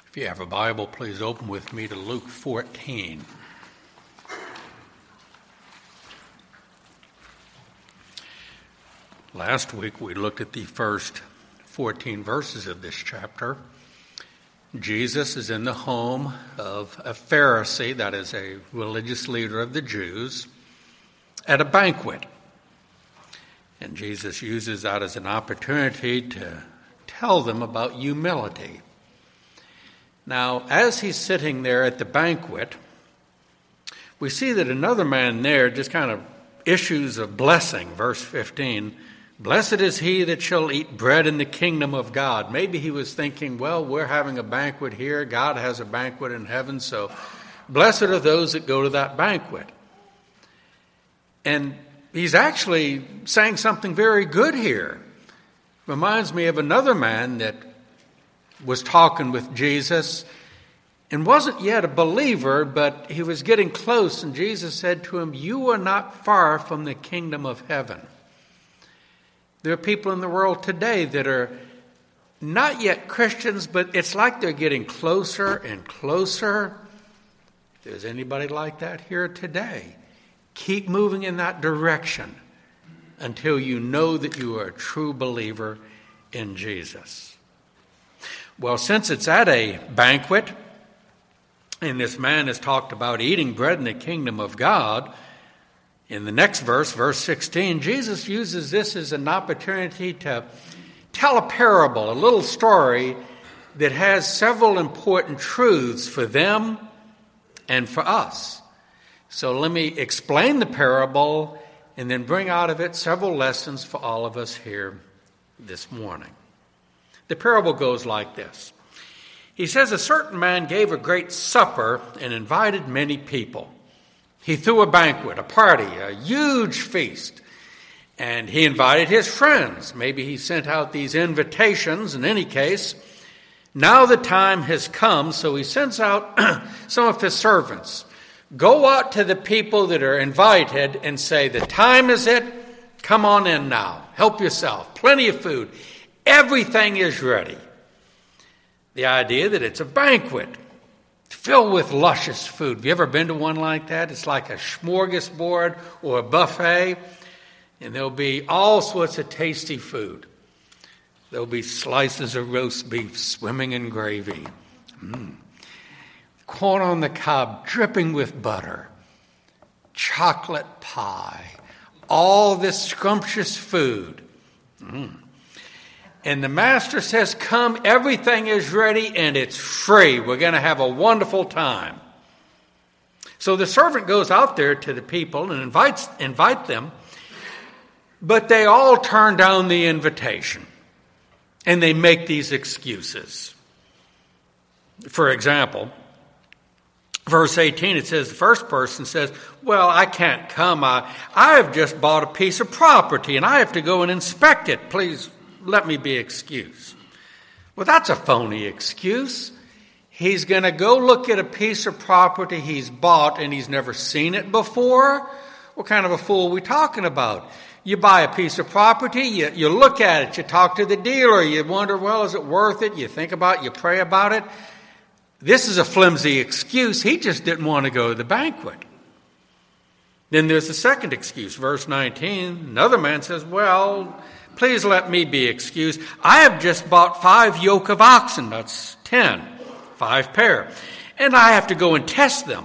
If you have a Bible, please open with me to Luke 14. Last week we looked at the first 14 verses of this chapter. Jesus is in the home of a Pharisee, that is a religious leader of the Jews, at a banquet. And Jesus uses that as an opportunity to tell them about humility. Now, as he's sitting there at the banquet, we see that another man there just kind of issues a blessing. Verse 15, "Blessed is he that shall eat bread in the kingdom of God." Maybe he was thinking, well, we're having a banquet here. God has a banquet in heaven, so blessed are those that go to that banquet. And he's actually saying something very good here. Reminds me of another man that was talking with Jesus and wasn't yet a believer, but he was getting close, and Jesus said to him, "You are not far from the kingdom of heaven." There are people in the world today that are not yet Christians, but it's like they're getting closer and closer. If there's anybody like that here today, keep moving in that direction until you know that you are a true believer in Jesus. Well, since it's at a banquet, and this man has talked about eating bread in the kingdom of God, in the next verse, verse 16, Jesus uses this as an opportunity to tell a parable, a little story that has several important truths for them and for us. So let me explain the parable and then bring out of it several lessons for all of us here this morning. The parable goes like this. He says, a certain man gave a great supper and invited many people. He threw a banquet, a party, a huge feast. And he invited his friends. Maybe he sent out these invitations. In any case, now the time has come, so he sends out some of his servants. Go out to the people that are invited and say, the time is it. Come on in now. Help yourself. Plenty of food. Everything is ready. The idea that it's a banquet filled with luscious food. Have you ever been to one like that? It's like a smorgasbord or a buffet, and there'll be all sorts of tasty food. There'll be slices of roast beef swimming in gravy. Corn on the cob dripping with butter. Chocolate pie. All this scrumptious food. And the master says, come, everything is ready and it's free. We're going to have a wonderful time. So the servant goes out there to the people and invite them, but they all turn down the invitation and they make these excuses. For example, verse 18, it says, the first person says, well, I can't come. I have just bought a piece of property and I have to go and inspect it. Please let me be excused. Well, that's a phony excuse. He's going to go look at a piece of property he's bought and he's never seen it before. What kind of a fool are we talking about? You buy a piece of property, you look at it, you talk to the dealer, you wonder, well, is it worth it? You think about it, you pray about it. This is a flimsy excuse. He just didn't want to go to the banquet. Then there's a second excuse. Verse 19, another man says, well, please let me be excused. I have just bought 5 yoke of oxen. That's 10, 5 pair. And I have to go and test them.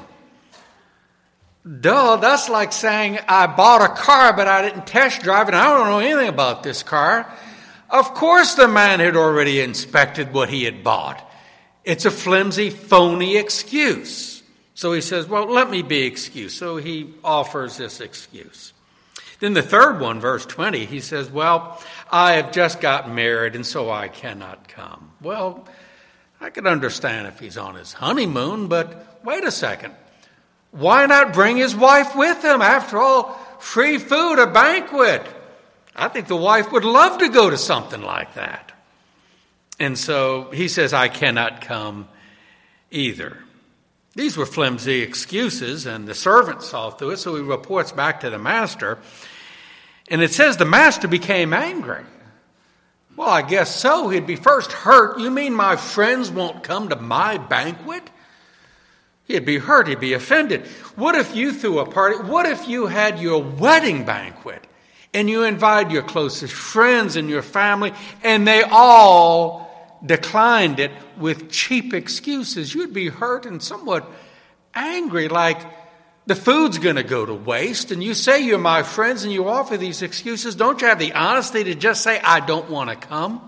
Duh, that's like saying I bought a car, but I didn't test drive it. I don't know anything about this car. Of course the man had already inspected what he had bought. It's a flimsy, phony excuse. So he says, well, let me be excused. So he offers this excuse. Then the third one, verse 20, he says, well, I have just got married and so I cannot come. Well, I could understand if he's on his honeymoon, but wait a second. Why not bring his wife with him? After all, free food, a banquet. I think the wife would love to go to something like that. And so he says, I cannot come either. These were flimsy excuses, and the servant saw through it, so he reports back to the master. And it says the master became angry. Well, I guess so. He'd be first hurt. You mean my friends won't come to my banquet? He'd be hurt. He'd be offended. What if you threw a party? What if you had your wedding banquet and you invited your closest friends and your family and they all declined it with cheap excuses? You'd be hurt and somewhat angry, like the food's going to go to waste. And you say you're my friends and you offer these excuses. Don't you have the honesty to just say, I don't want to come?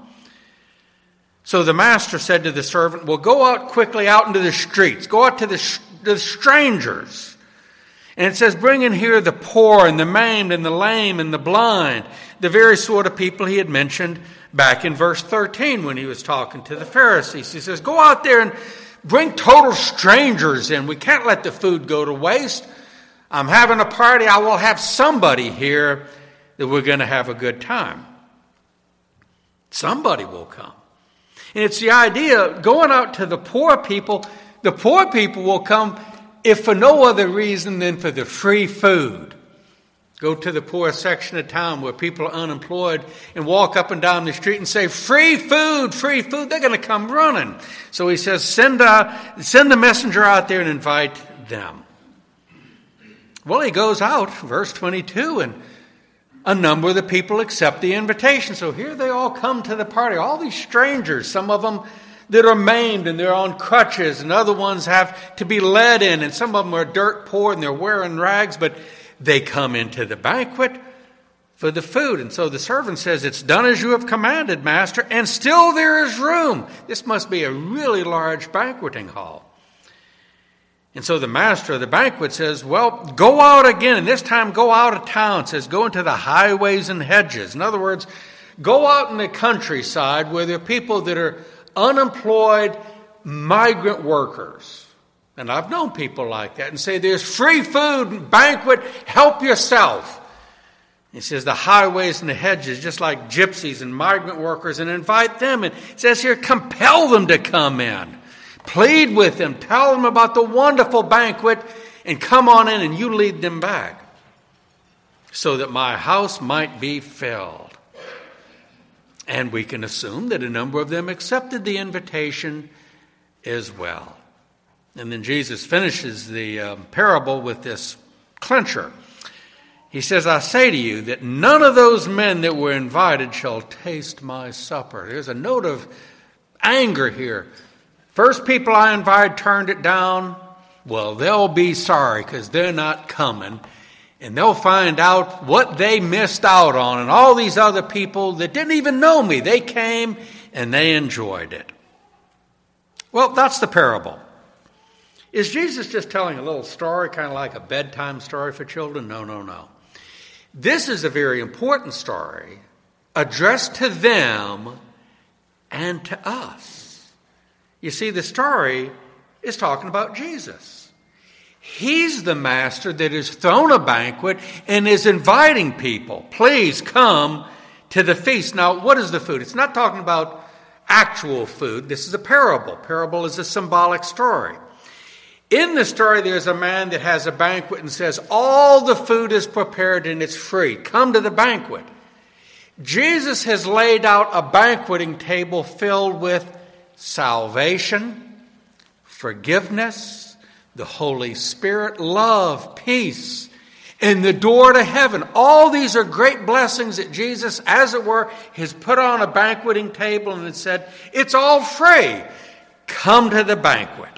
So the master said to the servant, well, go out quickly out into the streets. Go out to the strangers. And it says, bring in here the poor and the maimed and the lame and the blind. The very sort of people he had mentioned back in verse 13 when he was talking to the Pharisees. He says, go out there and bring total strangers in. We can't let the food go to waste. I'm having a party. I will have somebody here that we're going to have a good time. Somebody will come. And it's the idea, going out to the poor people will come if for no other reason than for the free food. Go to the poor section of town where people are unemployed and walk up and down the street and say, free food, free food. They're going to come running. So he says, send the messenger out there and invite them. Well, he goes out, verse 22, and a number of the people accept the invitation. So here they all come to the party. All these strangers, some of them that are maimed and they're on crutches, and other ones have to be led in, and some of them are dirt poor and they're wearing rags, but they come into the banquet for the food. And so the servant says, it's done as you have commanded, master, and still there is room. This must be a really large banqueting hall. And so the master of the banquet says, well, go out again, and this time go out of town. It says, go into the highways and hedges. In other words, go out in the countryside where there are people that are unemployed migrant workers. And I've known people like that, and say, there's free food, banquet, help yourself. He says the highways and the hedges, just like gypsies and migrant workers, and invite them. And it says here, compel them to come in. Plead with them. Tell them about the wonderful banquet and come on in and you lead them back so that my house might be filled. And we can assume that a number of them accepted the invitation as well. And then Jesus finishes the parable with this clincher. He says, I say to you that none of those men that were invited shall taste my supper. There's a note of anger here. First people I invited turned it down. Well, they'll be sorry because they're not coming. And they'll find out what they missed out on. And all these other people that didn't even know me, they came and they enjoyed it. Well, that's the parable. Is Jesus just telling a little story, kind of like a bedtime story for children? No. This is a very important story addressed to them and to us. You see, the story is talking about Jesus. He's the master that has thrown a banquet and is inviting people. Please come to the feast. Now, what is the food? It's not talking about actual food. This is a parable. Parable is a symbolic story. In the story, there's a man that has a banquet and says, all the food is prepared and it's free. Come to the banquet. Jesus has laid out a banqueting table filled with salvation, forgiveness, the Holy Spirit, love, peace, and the door to heaven. All these are great blessings that Jesus, as it were, has put on a banqueting table and has said, it's all free. Come to the banquet.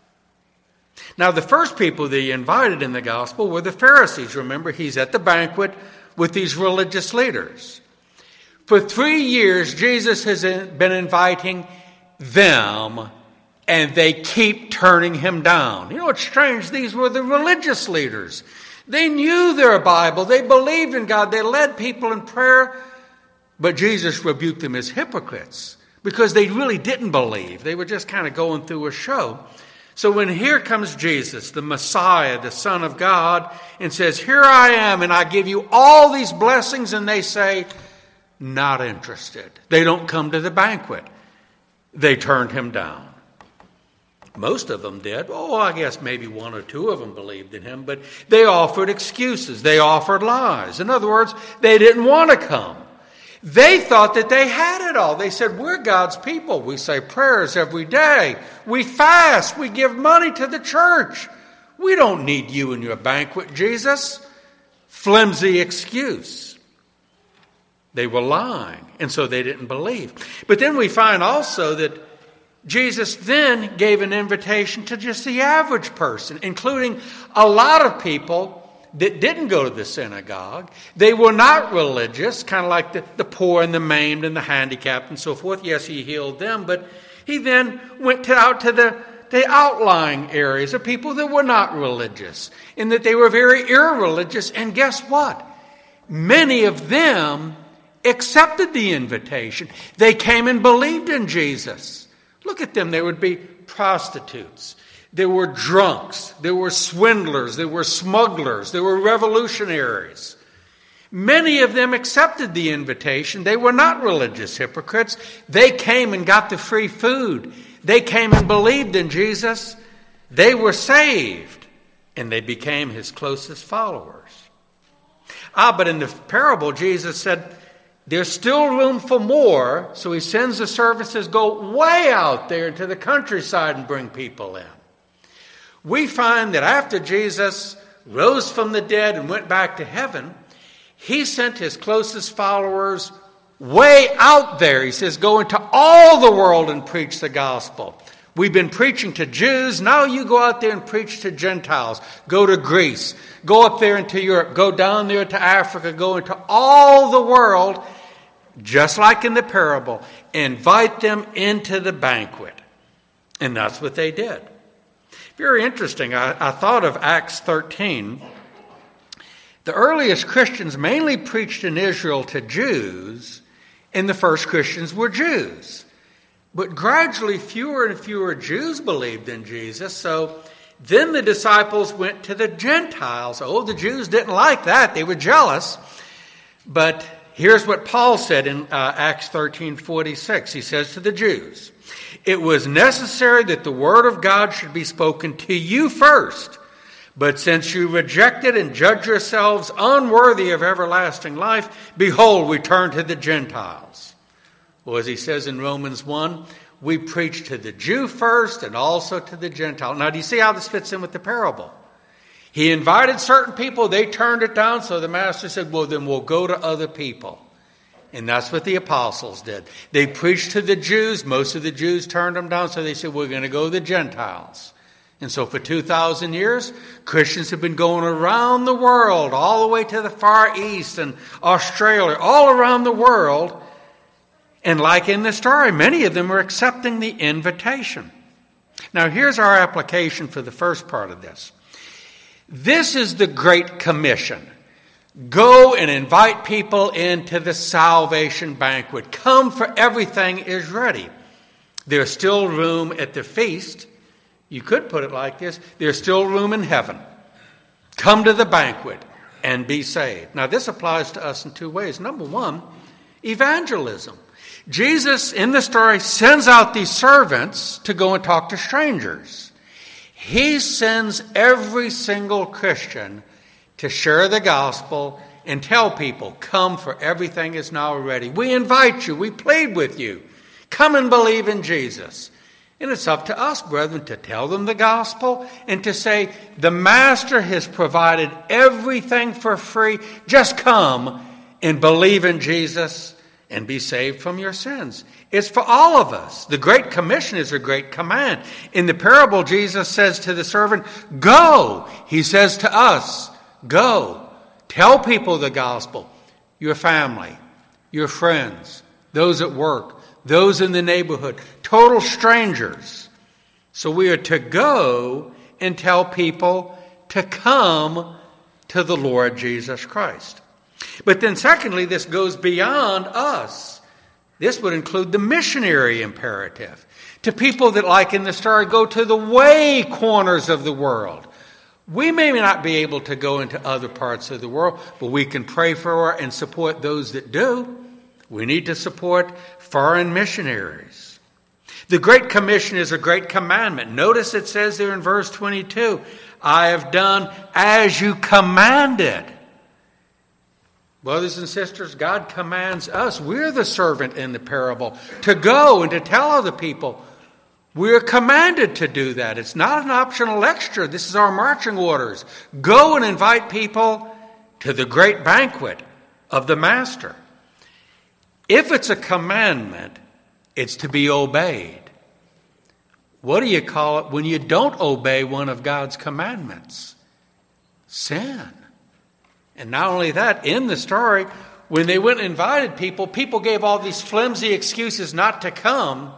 Now, the first people that he invited in the gospel were the Pharisees. Remember, he's at the banquet with these religious leaders. For 3 years, Jesus has been inviting them, and they keep turning him down. You know what's strange? These were the religious leaders. They knew their Bible. They believed in God. They led people in prayer. But Jesus rebuked them as hypocrites because they really didn't believe. They were just kind of going through a show. So when here comes Jesus, the Messiah, the Son of God, and says, here I am, and I give you all these blessings, and they say, not interested. They don't come to the banquet. They turned him down. Most of them did. Oh, I guess maybe 1 or 2 of them believed in him, but they offered excuses. They offered lies. In other words, they didn't want to come. They thought that they had it all. They said, we're God's people. We say prayers every day. We fast. We give money to the church. We don't need you in your banquet, Jesus. Flimsy excuse. They were lying, and so they didn't believe. But then we find also that Jesus then gave an invitation to just the average person, including a lot of people that didn't go to the synagogue. They were not religious, kind of like the poor and the maimed and the handicapped and so forth. Yes, he healed them, but he then went out to the outlying areas of people that were not religious, and that they were very irreligious. And guess what? Many of them accepted the invitation. They came and believed in Jesus. Look at them. There would be prostitutes. There were drunks. There were swindlers. There were smugglers. There were revolutionaries. Many of them accepted the invitation. They were not religious hypocrites. They came and got the free food. They came and believed in Jesus. They were saved, and they became his closest followers. But in the parable, Jesus said, there's still room for more, so he sends the servants to go way out there into the countryside and bring people in. We find that after Jesus rose from the dead and went back to heaven, he sent his closest followers way out there. He says, go into all the world and preach the gospel. We've been preaching to Jews. Now you go out there and preach to Gentiles. Go to Greece. Go up there into Europe. Go down there to Africa. Go into all the world, just like in the parable. Invite them into the banquet. And that's what they did. Very interesting. I thought of Acts 13. The earliest Christians mainly preached in Israel to Jews, and the first Christians were Jews. But gradually fewer and fewer Jews believed in Jesus, so then the disciples went to the Gentiles. The Jews didn't like that. They were jealous. But here's what Paul said in Acts 13:46. He says to the Jews, it was necessary that the word of God should be spoken to you first. But since you rejected and judge yourselves unworthy of everlasting life, behold, we turn to the Gentiles. Well, as he says in Romans 1, we preach to the Jew first and also to the Gentile. Now, do you see how this fits in with the parable? He invited certain people. They turned it down. So the master said, well, then we'll go to other people. And that's what the apostles did. They preached to the Jews. Most of the Jews turned them down. So they said, we're going to go to the Gentiles. And so for 2,000 years, Christians have been going around the world, all the way to the Far East and Australia, all around the world. And like in the story, many of them were accepting the invitation. Now, here's our application for the first part of this. This is the Great Commission. Go and invite people into the salvation banquet. Come, for everything is ready. There's still room at the feast. You could put it like this. There's still room in heaven. Come to the banquet and be saved. Now, this applies to us in two ways. Number one, evangelism. Jesus, in the story, sends out these servants to go and talk to strangers. He sends every single Christian to share the gospel and tell people, come, for everything is now ready. We invite you. We plead with you. Come and believe in Jesus. And it's up to us, brethren, to tell them the gospel and to say, the Master has provided everything for free. Just come and believe in Jesus and be saved from your sins. It's for all of us. The Great Commission is a great command. In the parable, Jesus says to the servant, go. He says to us, go. Tell people the gospel. Your family, your friends, those at work, those in the neighborhood, total strangers. So we are to go and tell people to come to the Lord Jesus Christ. But then secondly, this goes beyond us. This would include the missionary imperative. To people that, like in the story, go to the way corners of the world. We may not be able to go into other parts of the world, but we can pray for and support those that do. We need to support foreign missionaries. The Great Commission is a great commandment. Notice it says there in verse 22, I have done as you commanded. Brothers and sisters, God commands us, we're the servant in the parable, to go and to tell other people. We're commanded to do that. It's not an optional extra. This is our marching orders. Go and invite people to the great banquet of the Master. If it's a commandment, it's to be obeyed. What do you call it when you don't obey one of God's commandments? Sin. And not only that, in the story, when they went and invited people, people gave all these flimsy excuses not to come.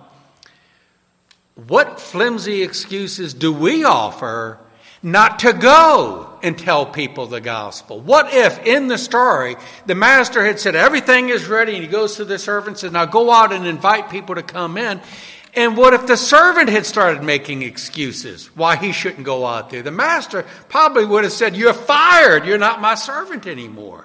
What flimsy excuses do we offer not to go and tell people the gospel? What if, in the story, the master had said, everything is ready, and he goes to the servant and says, now go out and invite people to come in. And what if the servant had started making excuses why he shouldn't go out there? The master probably would have said, you're fired. You're not my servant anymore.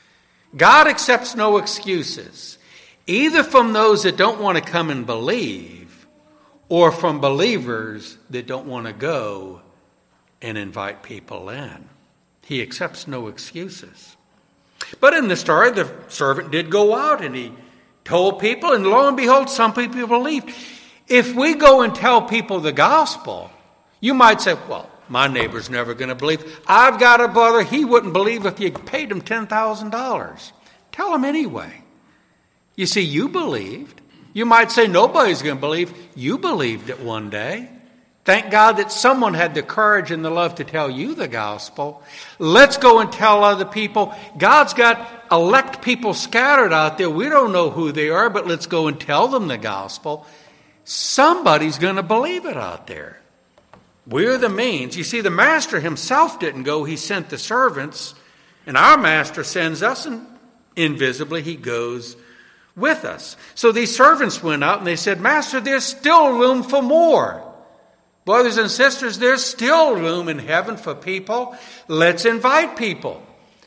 God accepts no excuses, either from those that don't want to come and believe or from believers that don't want to go and invite people in. He accepts no excuses. But in the story, the servant did go out and he told people, and lo and behold, some people believed. If we go and tell people the gospel, you might say, well, my neighbor's never going to believe. I've got a brother, he wouldn't believe if you paid him $10,000. Tell him anyway. You see, you believed. You might say nobody's going to believe. You believed it one day. Thank God that someone had the courage and the love to tell you the gospel. Let's go and tell other people. God's got elect people scattered out there. We don't know who they are, but let's go and tell them the gospel. Somebody's going to believe it out there. We're the means. You see, the master himself didn't go. He sent the servants. And our master sends us, and invisibly he goes with us. So these servants went out and they said, Master, there's still room for more. Brothers and sisters, there's still room in heaven for people. Let's invite people.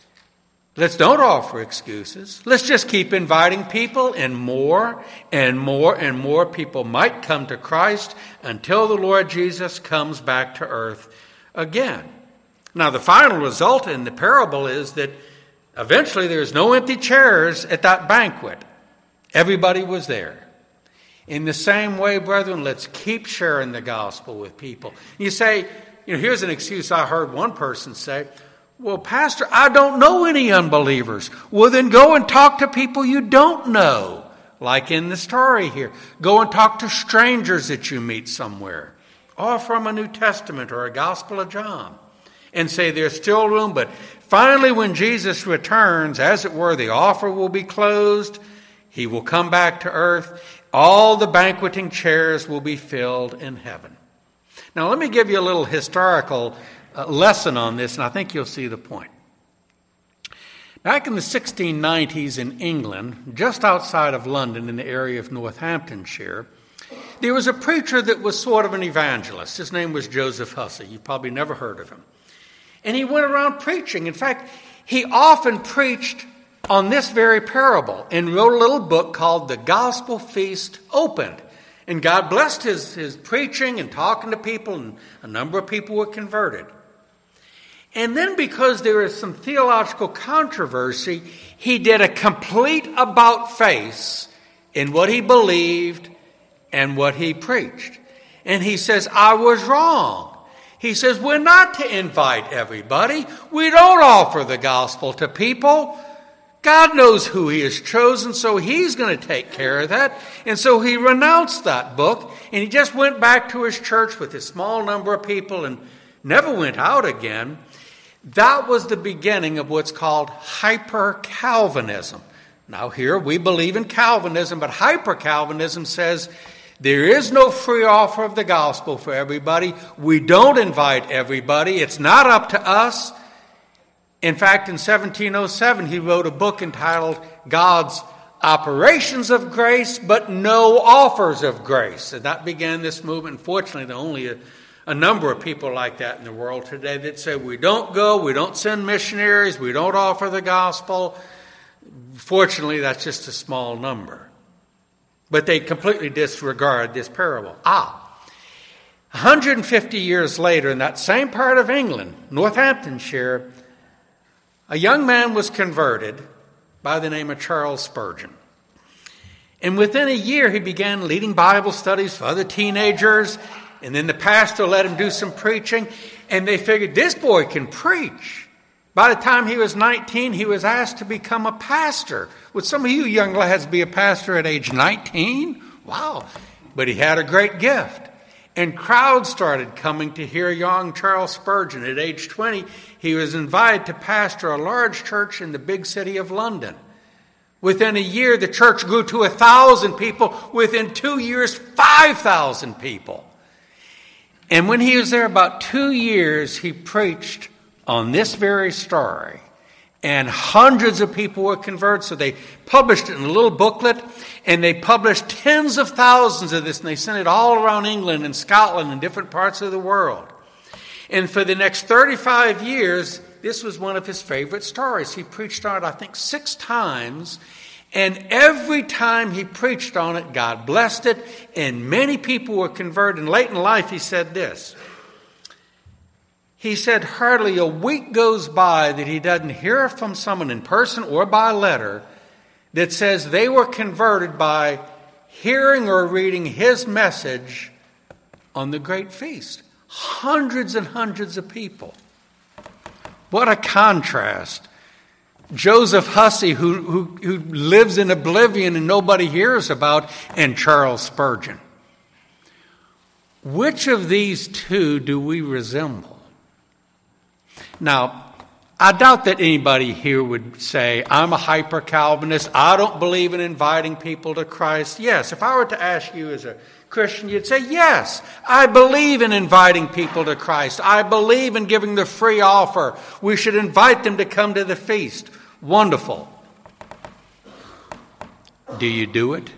Let's don't offer excuses. Let's just keep inviting people, and more and more and more people might come to Christ until the Lord Jesus comes back to earth again. Now, the final result in the parable is that eventually there's no empty chairs at that banquet. Everybody was there. In the same way, brethren, let's keep sharing the gospel with people. You say, here's an excuse I heard one person say, well, Pastor, I don't know any unbelievers. Well, then go and talk to people you don't know, like in the story here. Go and talk to strangers that you meet somewhere, or from a New Testament or a Gospel of John, and say there's still room, but finally when Jesus returns, as it were, the offer will be closed. He will come back to earth. All the banqueting chairs will be filled in heaven. Now, let me give you a little historical lesson on this, and I think you'll see the point. Back in the 1690s in England, just outside of London in the area of Northamptonshire, there was a preacher that was sort of an evangelist. His name was Joseph Hussey. You've probably never heard of him. And he went around preaching. In fact, he often preached on this very parable and wrote a little book called The Gospel Feast Opened. And God blessed his preaching and talking to people, and a number of people were converted. And then, because there is some theological controversy, he did a complete about-face in what he believed and what he preached. And he says, I was wrong. He says, we're not to invite everybody. We don't offer the gospel to people. God knows who he has chosen, so he's going to take care of that. And so he renounced that book, and he just went back to his church with a small number of people and never went out again. That was the beginning of what's called hyper-Calvinism. Now here we believe in Calvinism, but hyper-Calvinism says there is no free offer of the gospel for everybody. We don't invite everybody. It's not up to us. In fact, in 1707, he wrote a book entitled God's Operations of Grace, but No Offers of Grace. And that began this movement. Unfortunately, there are only a number of people like that in the world today that say we don't go, we don't send missionaries, we don't offer the gospel. Fortunately, that's just a small number. But they completely disregard this parable. 150 years later, in that same part of England, Northamptonshire, a young man was converted by the name of Charles Spurgeon. And within a year, he began leading Bible studies for other teenagers. And then the pastor let him do some preaching. And they figured, this boy can preach. By the time he was 19, he was asked to become a pastor. Would some of you young lads be a pastor at age 19? Wow. But he had a great gift. And crowds started coming to hear young Charles Spurgeon. At age 20, he was invited to pastor a large church in the big city of London. Within a year, the church grew to 1,000 people. Within 2 years, 5,000 people. And when he was there about 2 years, he preached on this very story. And hundreds of people were converted. So they published it in a little booklet. And they published tens of thousands of this. And they sent it all around England and Scotland and different parts of the world. And for the next 35 years, this was one of his favorite stories. He preached on it, I think, 6 times. And every time he preached on it, God blessed it. And many people were converted. And late in life, he said this. He said, hardly a week goes by that he doesn't hear from someone in person or by letter that says they were converted by hearing or reading his message on the great feast. Hundreds and hundreds of people. What a contrast. Joseph Hussey, who lives in oblivion and nobody hears about, and Charles Spurgeon. Which of these two do we resemble? Now, I doubt that anybody here would say, I'm a hyper-Calvinist. I don't believe in inviting people to Christ. Yes, if I were to ask you as a Christian, you'd say, yes, I believe in inviting people to Christ. I believe in giving the free offer. We should invite them to come to the feast. Wonderful. Do you do it?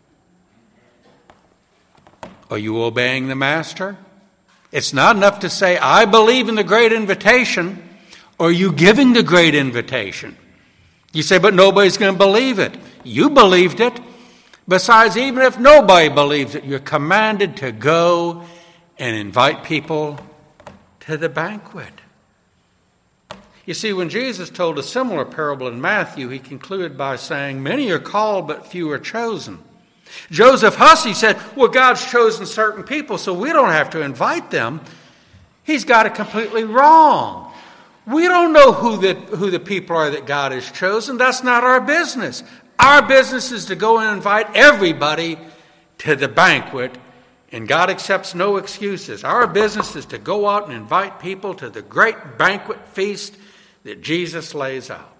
Are you obeying the Master? It's not enough to say, I believe in the great invitation. Are you giving the great invitation? You say, but nobody's going to believe it. You believed it. Besides, even if nobody believes it, you're commanded to go and invite people to the banquet. You see, when Jesus told a similar parable in Matthew, he concluded by saying, many are called, but few are chosen. Joseph Hussey said, well, God's chosen certain people, so we don't have to invite them. He's got it completely wrong. We don't know who the people are that God has chosen. That's not our business. Our business is to go and invite everybody to the banquet, and God accepts no excuses. Our business is to go out and invite people to the great banquet feast that Jesus lays out.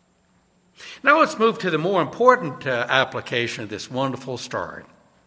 Now let's move to the more important application of this wonderful story.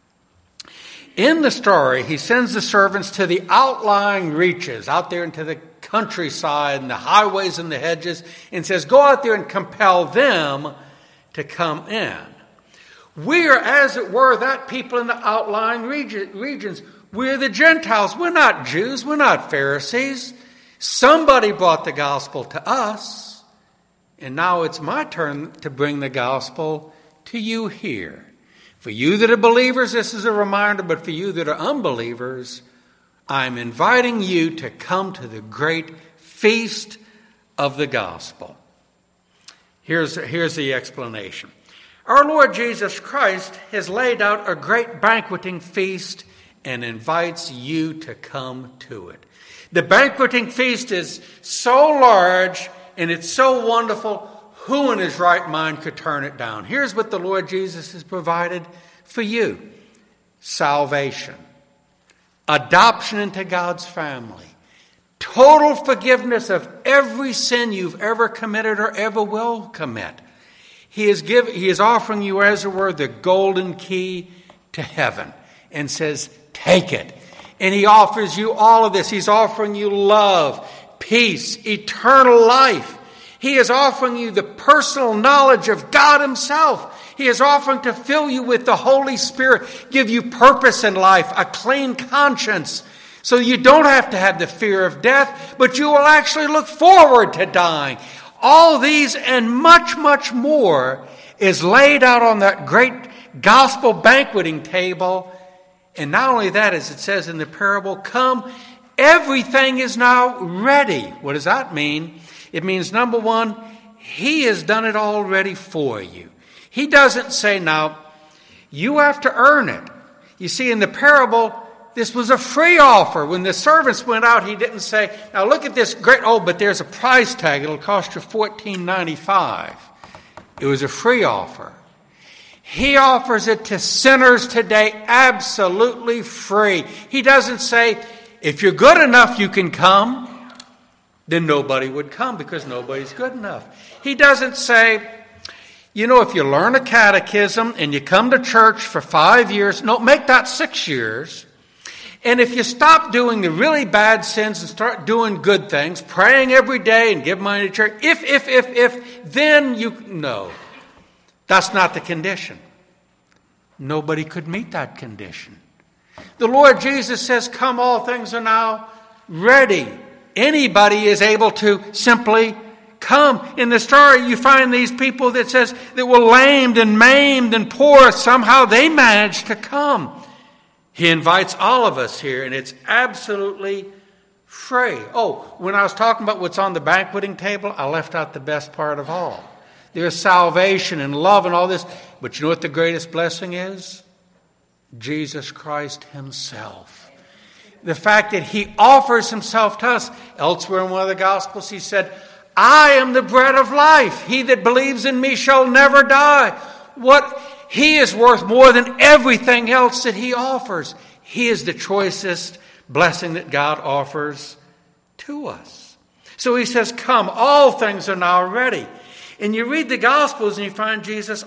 In the story, he sends the servants to the outlying reaches, out there into the countryside and the highways and the hedges, and says, go out there and compel them to come in. We are, as it were, that people in the outlying regions. We're the Gentiles. We're not Jews. We're not Pharisees. Somebody brought the gospel to us. And now it's my turn to bring the gospel to you here. For you that are believers, this is a reminder, but for you that are unbelievers, I'm inviting you to come to the great feast of the gospel. Here's the explanation. Our Lord Jesus Christ has laid out a great banqueting feast and invites you to come to it. The banqueting feast is so large and it's so wonderful, who in his right mind could turn it down? Here's what the Lord Jesus has provided for you. Salvation. Adoption into God's family. Total forgiveness of every sin you've ever committed or ever will commit. He is offering you, as it were, the golden key to heaven and says, take it. And he offers you all of this. He's offering you love, peace, eternal life. He is offering you the personal knowledge of God himself. He is offering to fill you with the Holy Spirit, give you purpose in life, a clean conscience, so you don't have to have the fear of death, but you will actually look forward to dying. All these and much, much more is laid out on that great gospel banqueting table. And not only that, as it says in the parable, come, everything is now ready. What does that mean? It means, number one, He has done it already for you. He doesn't say, now, you have to earn it. You see, in the parable, this was a free offer. When the servants went out, he didn't say, now look at this great, but there's a price tag. It'll cost you $14.95. It was a free offer. He offers it to sinners today absolutely free. He doesn't say, if you're good enough, you can come. Then nobody would come because nobody's good enough. He doesn't say, if you learn a catechism and you come to church for 5 years, no, make that 6 years. And if you stop doing the really bad sins and start doing good things, praying every day and give money to church, if, then no. That's not the condition. Nobody could meet that condition. The Lord Jesus says, come, all things are now ready. Anybody is able to simply come. In the story, you find these people that were lamed and maimed and poor. Somehow they managed to come. He invites all of us here, and it's absolutely free. When I was talking about what's on the banqueting table, I left out the best part of all. There's salvation and love and all this. But you know what the greatest blessing is? Jesus Christ himself. The fact that he offers himself to us. Elsewhere in one of the Gospels, he said, I am the bread of life. He that believes in me shall never die. He is worth more than everything else that he offers. He is the choicest blessing that God offers to us. So he says, come, all things are now ready. And you read the Gospels and you find Jesus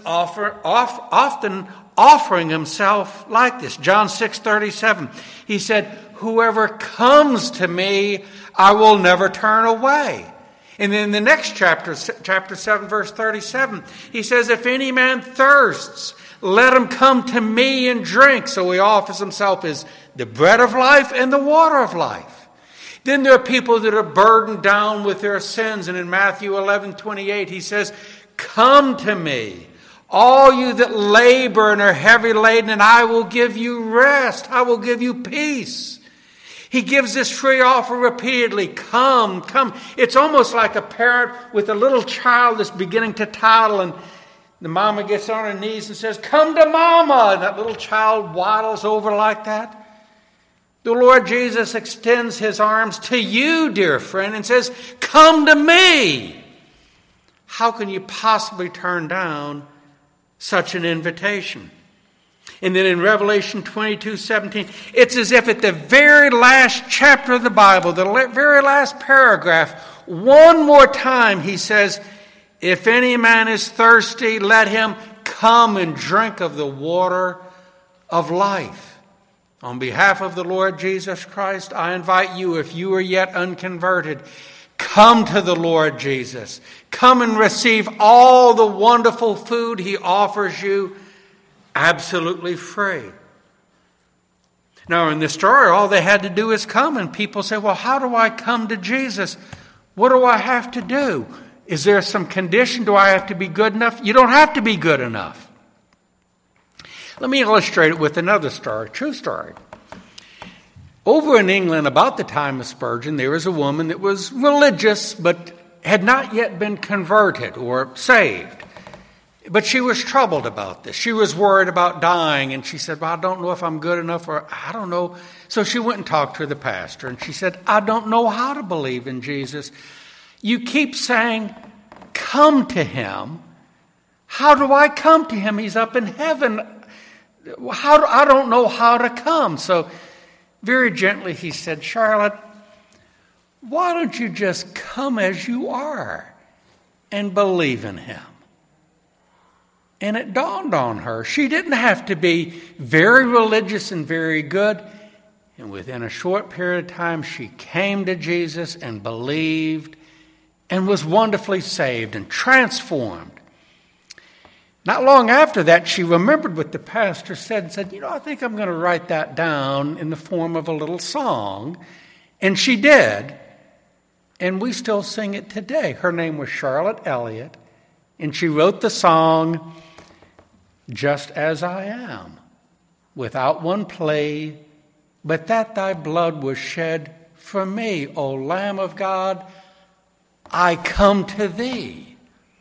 often offering himself like this. John 6:37, he said, whoever comes to me, I will never turn away. And then in the next chapter 7, verse 37, he says, if any man thirsts, let him come to me and drink. So he offers himself as the bread of life and the water of life. Then there are people that are burdened down with their sins. And in Matthew 11:28, he says, come to me, all you that labor and are heavy laden, and I will give you rest. I will give you peace. He gives this free offer repeatedly. Come, come. It's almost like a parent with a little child that's beginning to toddle, and the mama gets on her knees and says, come to mama. And that little child waddles over like that. The Lord Jesus extends his arms to you, dear friend, and says, come to me. How can you possibly turn down such an invitation? And then in Revelation 22:17, it's as if at the very last chapter of the Bible, the very last paragraph, one more time he says, if any man is thirsty, let him come and drink of the water of life. On behalf of the Lord Jesus Christ, I invite you, if you are yet unconverted, come to the Lord Jesus. Come and receive all the wonderful food he offers you absolutely free. Now, in this story, all they had to do is come, and people say, well, how do I come to Jesus? What do I have to do? Is there some condition? Do I have to be good enough? You don't have to be good enough. Let me illustrate it with another story, true story. Over in England, about the time of Spurgeon, there was a woman that was religious, but had not yet been converted or saved. But she was troubled about this. She was worried about dying, and she said, well, I don't know if I'm good enough, or I don't know. So she went and talked to the pastor, and she said, I don't know how to believe in Jesus. You keep saying, come to him. How do I come to him? He's up in heaven. I don't know how to come. So very gently he said, Charlotte, why don't you just come as you are and believe in him? And it dawned on her. She didn't have to be very religious and very good. And within a short period of time, she came to Jesus and believed and was wonderfully saved and transformed. Not long after that, she remembered what the pastor said and said, I think I'm going to write that down in the form of a little song. And she did. And we still sing it today. Her name was Charlotte Elliott. And she wrote the song, Just As I Am, without one plea, but that thy blood was shed for me, O Lamb of God, I come to thee.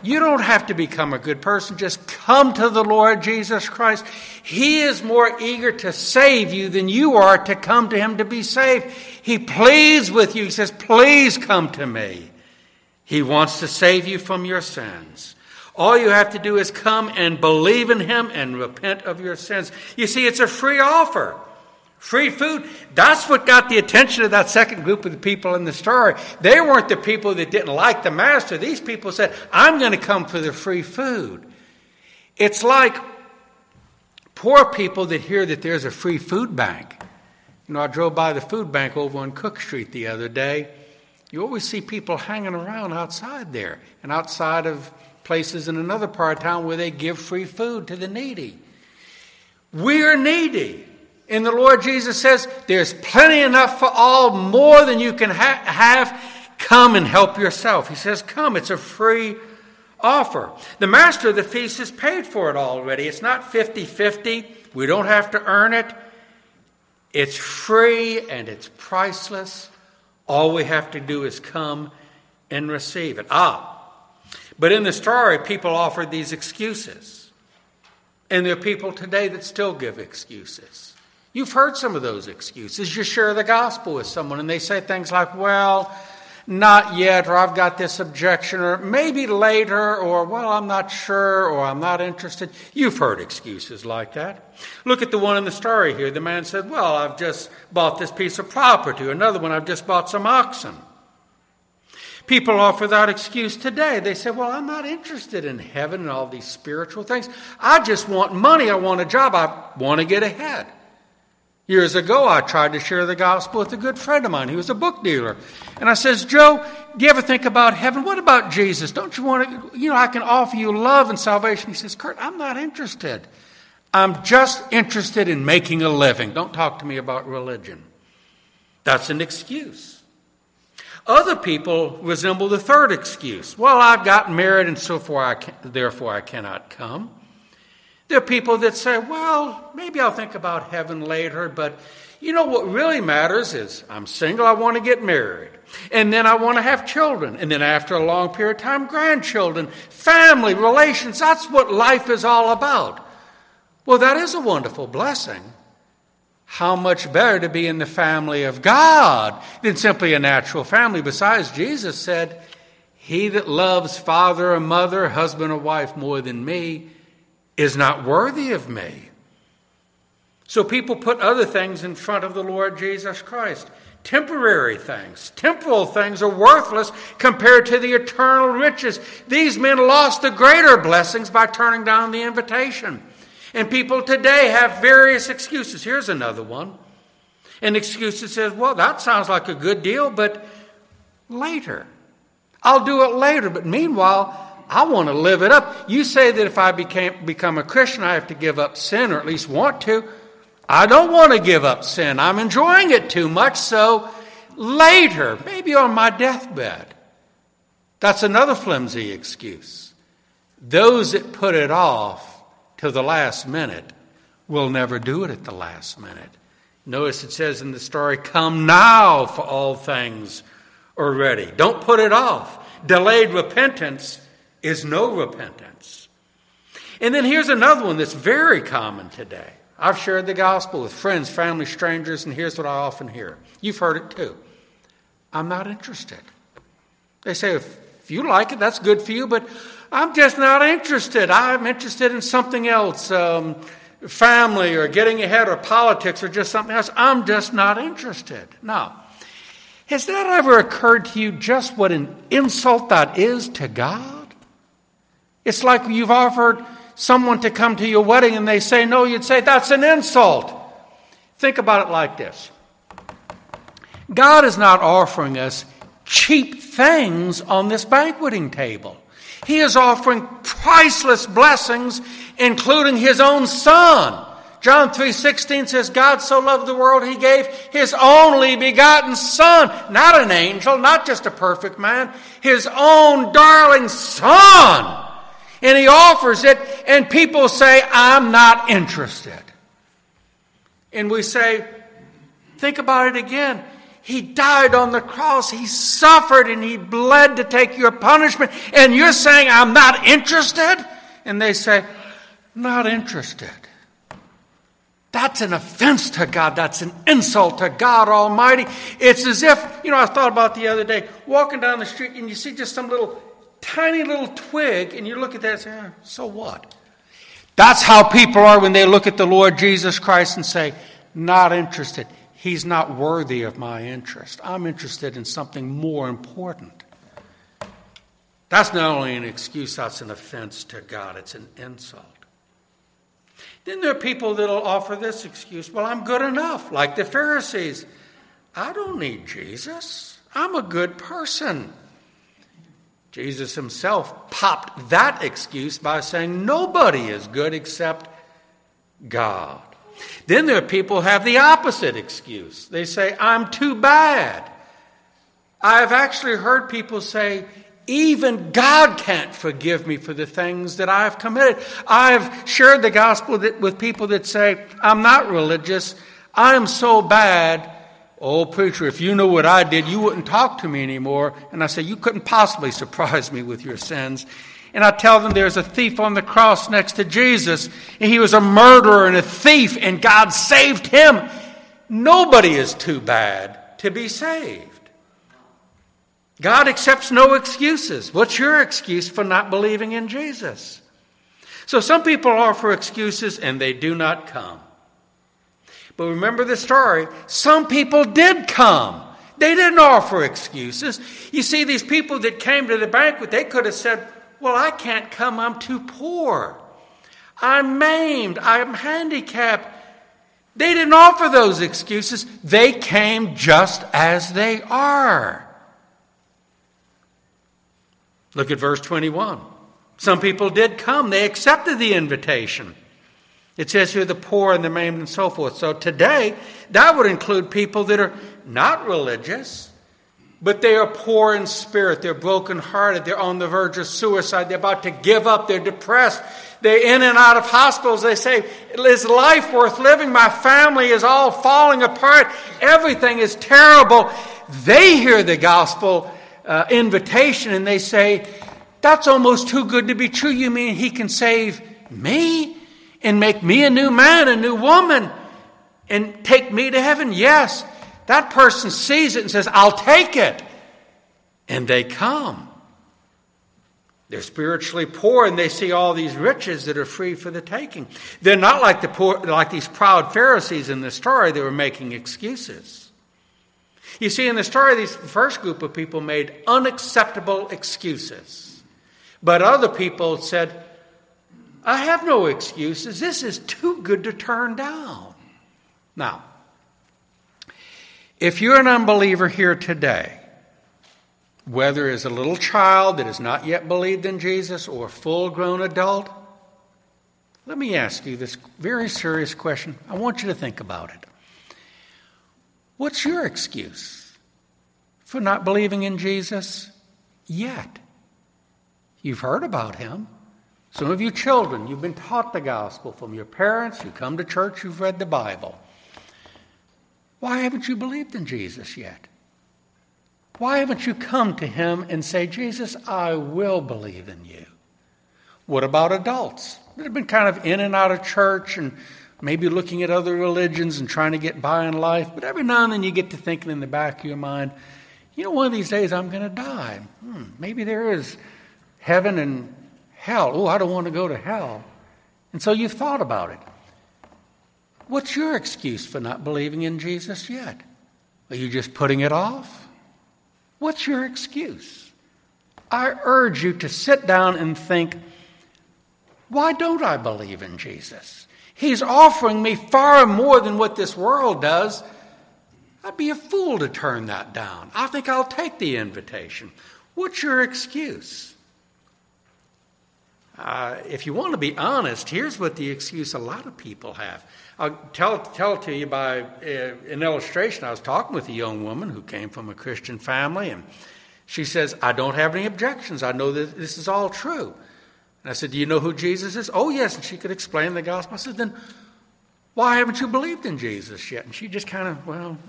You don't have to become a good person. Just come to the Lord Jesus Christ. He is more eager to save you than you are to come to him to be saved. He pleads with you. He says, please come to me. He wants to save you from your sins. All you have to do is come and believe in him and repent of your sins. You see, it's a free offer. Free food. That's what got the attention of that second group of the people in the story. They weren't the people that didn't like the master. These people said, I'm going to come for the free food. It's like poor people that hear that there's a free food bank. You know, I drove by the food bank over on Cook Street the other day. You always see people hanging around outside there and outside of places in another part of town where they give free food to the needy. We're needy. And the Lord Jesus says, there's plenty enough for all, more than you can have. Come and help yourself. He says, come. It's a free offer. The master of the feast has paid for it already. It's not 50-50. We don't have to earn it. It's free and it's priceless. All we have to do is come and receive it. But in the story, people offered these excuses. And there are people today that still give excuses. You've heard some of those excuses. You share the gospel with someone and they say things like, well, not yet, or I've got this objection, or maybe later, or well, I'm not sure, or I'm not interested. You've heard excuses like that. Look at the one in the story here. The man said, well, I've just bought this piece of property. Another one, I've just bought some oxen. People offer that excuse today. They say, well, I'm not interested in heaven and all these spiritual things. I just want money. I want a job. I want to get ahead. Years ago, I tried to share the gospel with a good friend of mine. He was a book dealer. And I says, Joe, do you ever think about heaven? What about Jesus? Don't you want to, I can offer you love and salvation. He says, Kurt, I'm not interested. I'm just interested in making a living. Don't talk to me about religion. That's an excuse. Other people resemble the third excuse. Well, I've gotten married and therefore I cannot come. There are people that say, well, maybe I'll think about heaven later, but what really matters is I'm single, I want to get married. And then I want to have children. And then after a long period of time, grandchildren, family, relations. That's what life is all about. Well, that is a wonderful blessing. How much better to be in the family of God than simply a natural family. Besides, Jesus said, he that loves father or mother, husband or wife more than me is not worthy of me. So people put other things in front of the Lord Jesus Christ. Temporary things, temporal things are worthless compared to the eternal riches. These men lost the greater blessings by turning down the invitation. And people today have various excuses. Here's another one. An excuse that says, well, that sounds like a good deal, but later. I'll do it later, but meanwhile, I want to live it up. You say that if I become a Christian, I have to give up sin, or at least want to. I don't want to give up sin. I'm enjoying it too much, so later, maybe on my deathbed. That's another flimsy excuse. Those that put it off to the last minute will never do it at the last minute. Notice it says in the story, come now, for all things are ready. Don't put it off. Delayed repentance is no repentance. And then here's another one that's very common today. I've shared the gospel with friends, family, strangers, and here's what I often hear. You've heard it too. I'm not interested. They say, if you like it, that's good for you, but I'm just not interested. I'm interested in something else, family or getting ahead or politics or just something else. I'm just not interested. Now, has that ever occurred to you just what an insult that is to God? It's like you've offered someone to come to your wedding and they say no, you'd say that's an insult. Think about it like this. God is not offering us cheap things on this banqueting table. He is offering priceless blessings, including his own Son. John 3:16 says, God so loved the world, he gave his only begotten Son. Not an angel, not just a perfect man. His own darling Son. And he offers it, and people say, I'm not interested. And we say, think about it again. He died on the cross. He suffered and he bled to take your punishment. And you're saying, I'm not interested? And they say, not interested. That's an offense to God. That's an insult to God Almighty. It's as if, I thought about the other day, walking down the street and you see just some tiny little twig, and you look at that and say, so what? That's how people are when they look at the Lord Jesus Christ and say, not interested. He's not worthy of my interest. I'm interested in something more important. That's not only an excuse, that's an offense to God. It's an insult. Then there are people that will offer this excuse, well, I'm good enough, like the Pharisees. I don't need Jesus. I'm a good person. Jesus himself popped that excuse by saying nobody is good except God. Then there are people who have the opposite excuse. They say, I'm too bad. I've actually heard people say, even God can't forgive me for the things that I've committed. I've shared the gospel with people that say, I'm not religious. I'm so bad. Oh, preacher, if you knew what I did, you wouldn't talk to me anymore. And I say, you couldn't possibly surprise me with your sins. And I tell them there's a thief on the cross next to Jesus, and he was a murderer and a thief, and God saved him. Nobody is too bad to be saved. God accepts no excuses. What's your excuse for not believing in Jesus? So some people offer excuses, and they do not come. But remember the story. Some people did come. They didn't offer excuses. You see, these people that came to the banquet, they could have said, well, I can't come. I'm too poor. I'm maimed. I'm handicapped. They didn't offer those excuses. They came just as they are. Look at verse 21. Some people did come. They accepted the invitation. It says here the poor and the maimed and so forth. So today, that would include people that are not religious, but they are poor in spirit. They're brokenhearted. They're on the verge of suicide. They're about to give up. They're depressed. They're in and out of hospitals. They say, is life worth living? My family is all falling apart. Everything is terrible. They hear the gospel invitation and they say, that's almost too good to be true. You mean he can save me and make me a new man, a new woman, and take me to heaven? Yes. That person sees it and says, I'll take it. And they come. They're spiritually poor and they see all these riches that are free for the taking. They're not like the poor, like these proud Pharisees in the story. They were making excuses. You see, in the story, this first group of people made unacceptable excuses. But other people said, I have no excuses. This is too good to turn down. Now, if you're an unbeliever here today, whether as a little child that has not yet believed in Jesus or a full-grown adult, let me ask you this very serious question. I want you to think about it. What's your excuse for not believing in Jesus yet? You've heard about him. Some of you children, you've been taught the gospel from your parents. You come to church, you've read the Bible. Why haven't you believed in Jesus yet? Why haven't you come to him and say, Jesus, I will believe in you? What about adults that have been kind of in and out of church and maybe looking at other religions and trying to get by in life, but every now and then you get to thinking in the back of your mind, one of these days I'm going to die. Maybe there is heaven and hell. Oh, I don't want to go to hell. And so you've thought about it. What's your excuse for not believing in Jesus yet? Are you just putting it off? What's your excuse? I urge you to sit down and think, why don't I believe in Jesus? He's offering me far more than what this world does. I'd be a fool to turn that down. I think I'll take the invitation. What's your excuse? If you want to be honest, here's what the excuse a lot of people have. I'll tell it to you by an illustration. I was talking with a young woman who came from a Christian family, and she says, I don't have any objections. I know that this is all true. And I said, do you know who Jesus is? Oh, yes. And she could explain the gospel. I said, then why haven't you believed in Jesus yet? And she just kind of,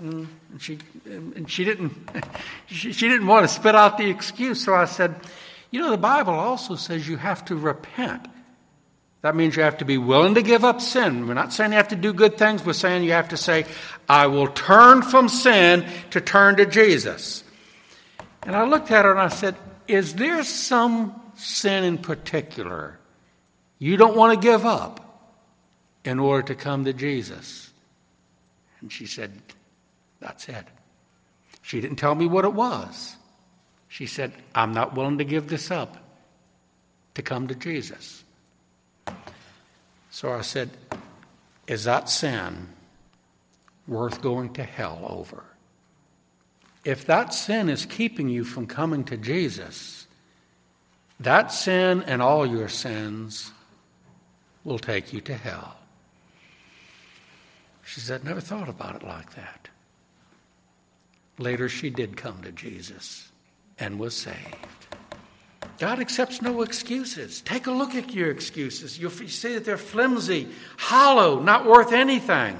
she didn't want to spit out the excuse. So I said, the Bible also says you have to repent. That means you have to be willing to give up sin. We're not saying you have to do good things. We're saying you have to say, I will turn from sin to turn to Jesus. And I looked at her and I said, is there some sin in particular you don't want to give up in order to come to Jesus? And she said, that's it. She didn't tell me what it was. She said, I'm not willing to give this up to come to Jesus. So I said, is that sin worth going to hell over? If that sin is keeping you from coming to Jesus, that sin and all your sins will take you to hell. She said, never thought about it like that. Later, she did come to Jesus and was saved. God accepts no excuses. Take a look at your excuses. You'll see that they're flimsy, hollow, not worth anything.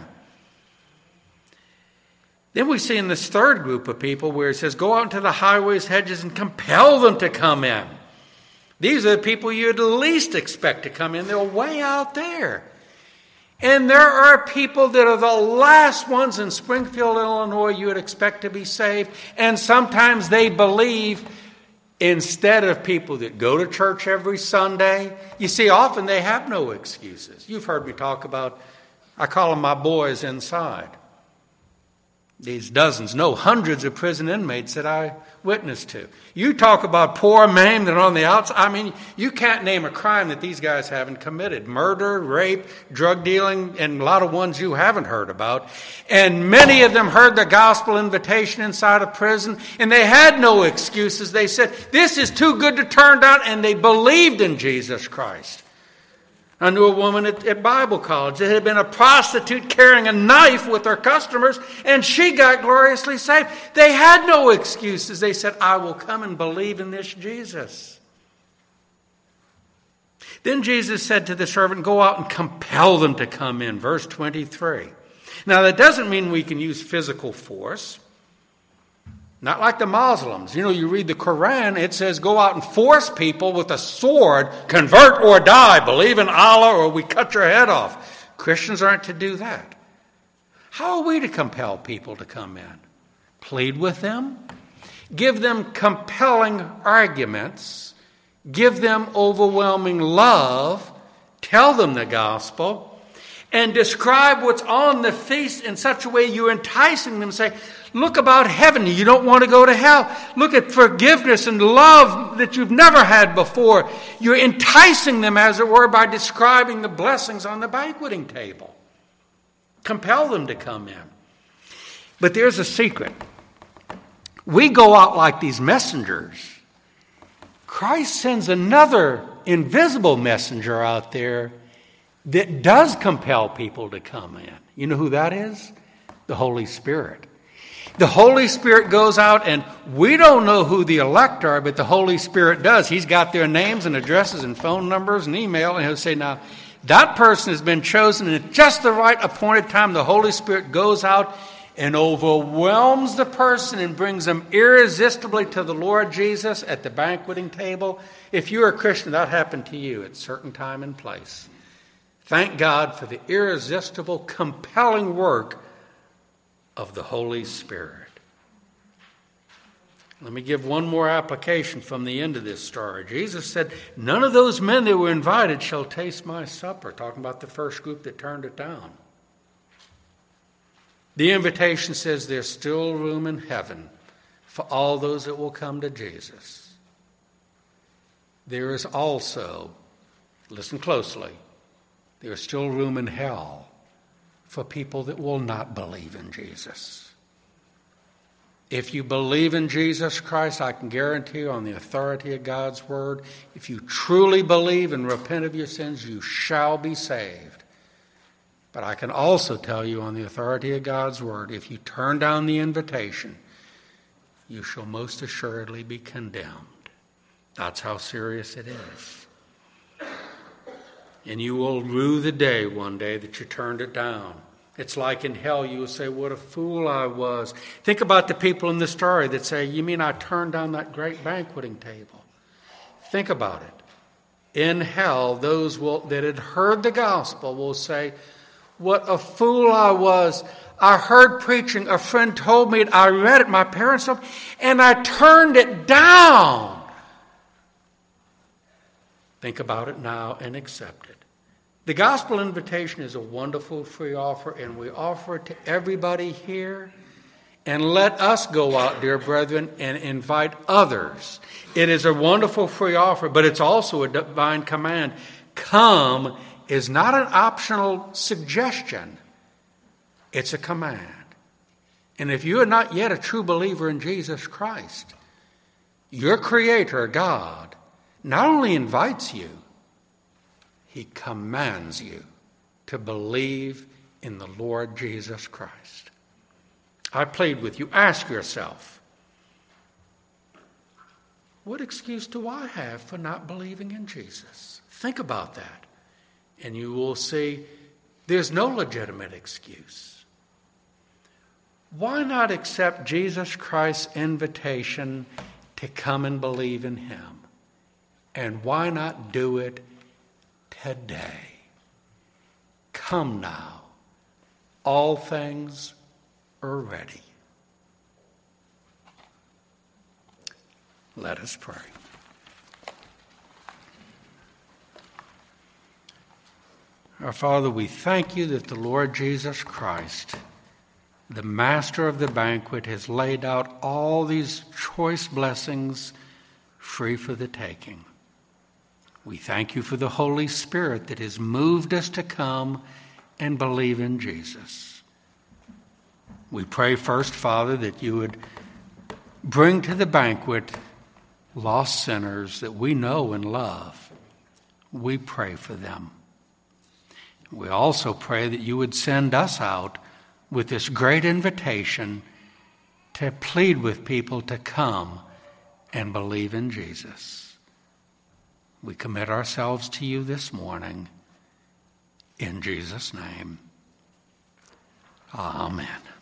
Then we see in this third group of people where it says, go out into the highways, hedges, and compel them to come in. These are the people you'd least expect to come in. They're way out there. And there are people that are the last ones in Springfield, Illinois, you would expect to be saved. And sometimes they believe instead of people that go to church every Sunday. You see, often they have no excuses. You've heard me talk about, I call them my boys inside. These dozens, no, hundreds of prison inmates that I witnessed to. You talk about poor, maimed, and on the outside. I mean, you can't name a crime that these guys haven't committed. Murder, rape, drug dealing, and a lot of ones you haven't heard about. And many of them heard the gospel invitation inside of prison, and they had no excuses. They said, this is too good to turn down, and they believed in Jesus Christ. I knew a woman at Bible college that had been a prostitute carrying a knife with her customers, and she got gloriously saved. They had no excuses. They said, I will come and believe in this Jesus. Then Jesus said to the servant, go out and compel them to come in. Verse 23. Now, that doesn't mean we can use physical force. Not like the Muslims. You read the Quran, it says go out and force people with a sword, convert or die, believe in Allah or we cut your head off. Christians aren't to do that. How are we to compel people to come in? Plead with them, give them compelling arguments, give them overwhelming love, tell them the gospel, and describe what's on the feast in such a way you're enticing them. Say, look about heaven. You don't want to go to hell. Look at forgiveness and love that you've never had before. You're enticing them, as it were, by describing the blessings on the banqueting table. Compel them to come in. But there's a secret. We go out like these messengers. Christ sends another invisible messenger out there that does compel people to come in. You know who that is? The Holy Spirit. The Holy Spirit goes out, and we don't know who the elect are, but the Holy Spirit does. He's got their names and addresses and phone numbers and email, and he'll say, now, that person has been chosen, and at just the right appointed time, the Holy Spirit goes out and overwhelms the person and brings them irresistibly to the Lord Jesus at the banqueting table. If you're a Christian, that happened to you at a certain time and place. Thank God for the irresistible, compelling work of the Holy Spirit. Let me give one more application from the end of this story. Jesus said, none of those men that were invited shall taste my supper. Talking about the first group that turned it down. The invitation says there's still room in heaven for all those that will come to Jesus. There is also, listen closely, there is still room in hell for people that will not believe in Jesus. If you believe in Jesus Christ, I can guarantee you on the authority of God's word, if you truly believe and repent of your sins, you shall be saved. But I can also tell you on the authority of God's word, if you turn down the invitation, you shall most assuredly be condemned. That's how serious it is. And you will rue the day one day that you turned it down. It's like in hell you will say, what a fool I was. Think about the people in the story that say, you mean I turned down that great banqueting table? Think about it. In hell, those that had heard the gospel will say, what a fool I was. I heard preaching. A friend told me it. I read it. My parents told me, and I turned it down. Think about it now and accept it. The gospel invitation is a wonderful free offer, and we offer it to everybody here. And let us go out, dear brethren, and invite others. It is a wonderful free offer, but it's also a divine command. Come is not an optional suggestion. It's a command. And if you are not yet a true believer in Jesus Christ, your Creator, God, not only invites you, He commands you to believe in the Lord Jesus Christ. I plead with you, ask yourself, what excuse do I have for not believing in Jesus? Think about that, and you will see there's no legitimate excuse. Why not accept Jesus Christ's invitation to come and believe in Him? And why not do it today? Come now. All things are ready. Let us pray. Our Father, we thank you that the Lord Jesus Christ, the master of the banquet, has laid out all these choice blessings free for the taking. We thank you for the Holy Spirit that has moved us to come and believe in Jesus. We pray first, Father, that you would bring to the banquet lost sinners that we know and love. We pray for them. We also pray that you would send us out with this great invitation to plead with people to come and believe in Jesus. We commit ourselves to you this morning. In Jesus' name, amen.